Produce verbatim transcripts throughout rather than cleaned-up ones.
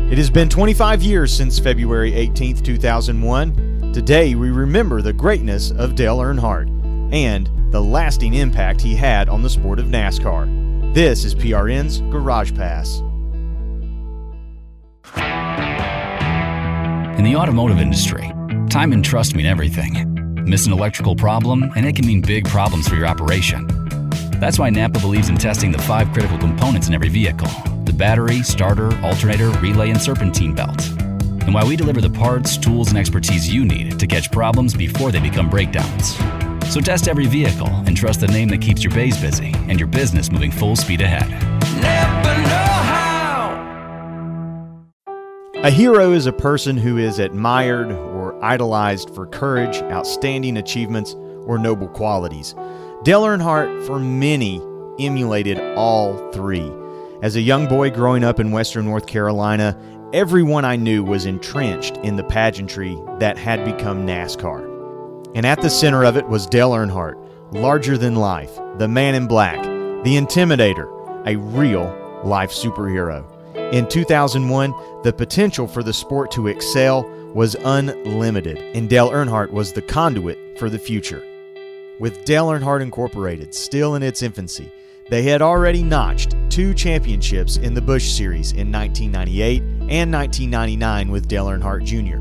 It has been twenty-five years since February eighteenth, two thousand one. Today we remember the greatness of Dale Earnhardt and the lasting impact he had on the sport of NASCAR. This is P R N's Garage Pass. In the automotive industry, time and trust mean everything. Miss an electrical problem, and it can mean big problems for your operation. That's why Napa believes in testing the five critical components in every vehicle: the battery, starter, alternator, relay, and serpentine belt. And why we deliver the parts, tools, and expertise you need to catch problems before they become breakdowns. So test every vehicle and trust the name that keeps your bays busy and your business moving full speed ahead. Napa know-how. A hero is a person who is admired or idolized for courage, outstanding achievements, or noble qualities. Dale Earnhardt, for many, emulated all three. As a young boy growing up in Western North Carolina, everyone I knew was entrenched in the pageantry that had become NASCAR. And at the center of it was Dale Earnhardt, larger than life, the man in black, the Intimidator, a real life superhero. In two thousand one, the potential for the sport to excel was unlimited, and Dale Earnhardt was the conduit for the future. With Dale Earnhardt Incorporated still in its infancy, they had already notched two championships in the Busch Series in nineteen ninety-eight and nineteen ninety-nine with Dale Earnhardt Junior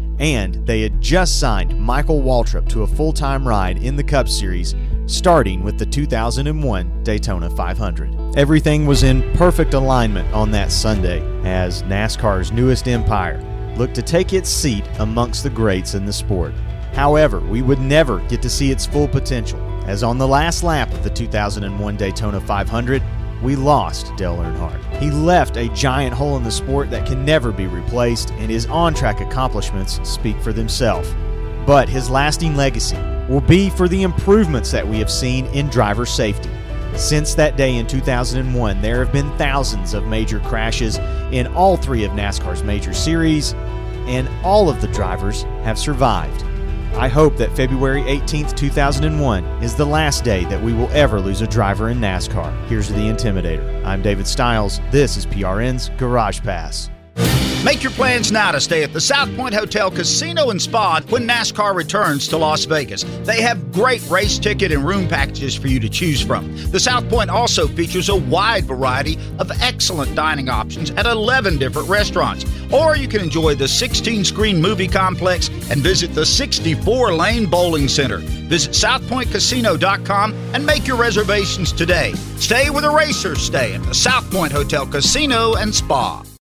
And they had just signed Michael Waltrip to a full-time ride in the Cup Series, starting with the two thousand one Daytona five hundred. Everything was in perfect alignment on that Sunday as NASCAR's newest empire looked to take its seat amongst the greats in the sport. However, we would never get to see its full potential, as on the last lap of the two thousand one Daytona five hundred, we lost Dale Earnhardt. He left a giant hole in the sport that can never be replaced, and his on-track accomplishments speak for themselves. But his lasting legacy will be for the improvements that we have seen in driver safety. Since that day in two thousand one, there have been thousands of major crashes in all three of NASCAR's major series, and all of the drivers have survived. I hope that February eighteenth, two thousand one is the last day that we will ever lose a driver in NASCAR. Here's the Intimidator. I'm David Stiles. This is P R N's Garage Pass. Make your plans now to stay at the South Point Hotel Casino and Spa when NASCAR returns to Las Vegas. They have great race ticket and room packages for you to choose from. The South Point also features a wide variety of excellent dining options at eleven different restaurants. Or you can enjoy the sixteen-screen movie complex and visit the sixty-four lane bowling center. Visit south point casino dot com and make your reservations today. Stay where the racers stay at the South Point Hotel Casino and Spa.